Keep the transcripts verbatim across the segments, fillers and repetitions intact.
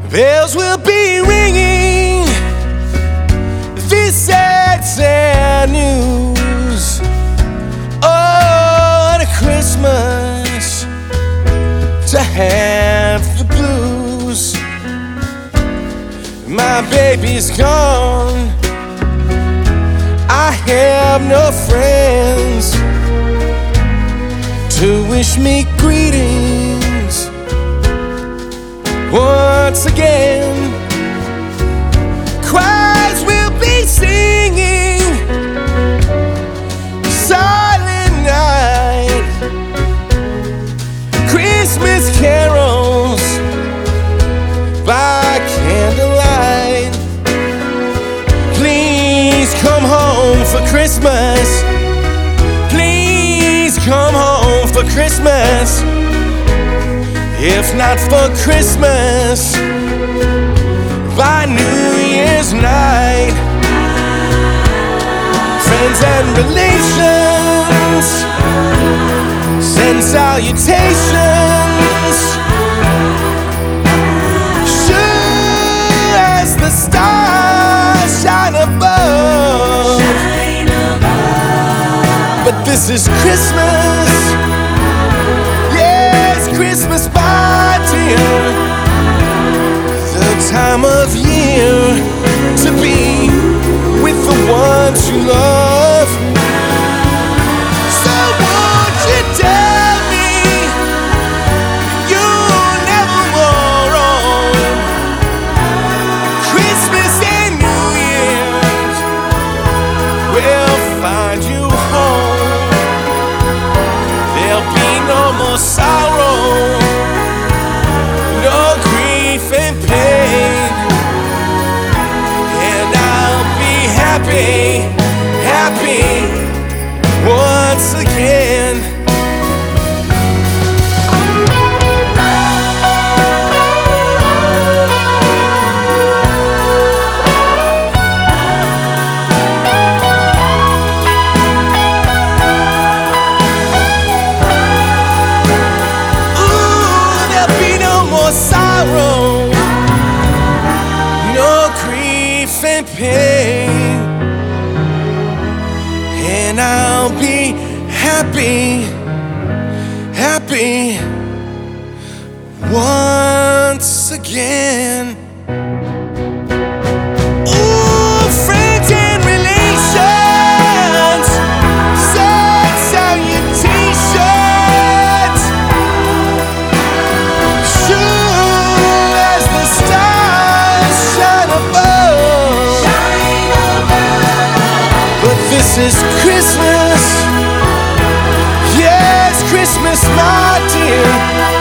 Bells will be ringing, this sad, sad news. Oh, what a Christmas to have the blues. My baby's gone, I have no friends to wish me greetings once again. Choirs will be singing Silent Night, Christmas carols by candlelight. Please come home for Christmas. Please come home for Christmas. If not for Christmas, by New Year's night. Friends and relations send salutations. Sure as the stars shine above, shine above. But this is Christmas. Yes, Christmas, my dear. The time of year to be with the ones you love. So won't you tell me you'll never go wrong? Christmas and New Year's will find you home. There'll be no more sorrow, no grief and pain, and I'll be happy, happy once again. Sorrow, no grief and pain, and I'll be happy, happy once again. Ooh, friends and relations send salutations. This is Christmas, yes, Christmas, my dear.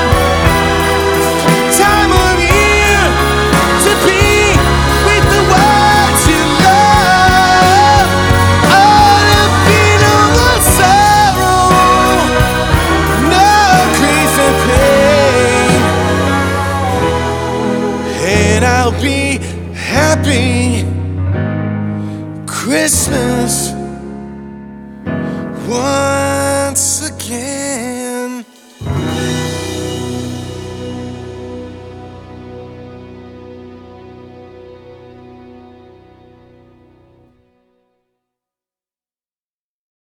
Time of year to be with the ones you love. Oh, there'll be no more sorrow, no grief and pain, and I'll be happy Christmas. What?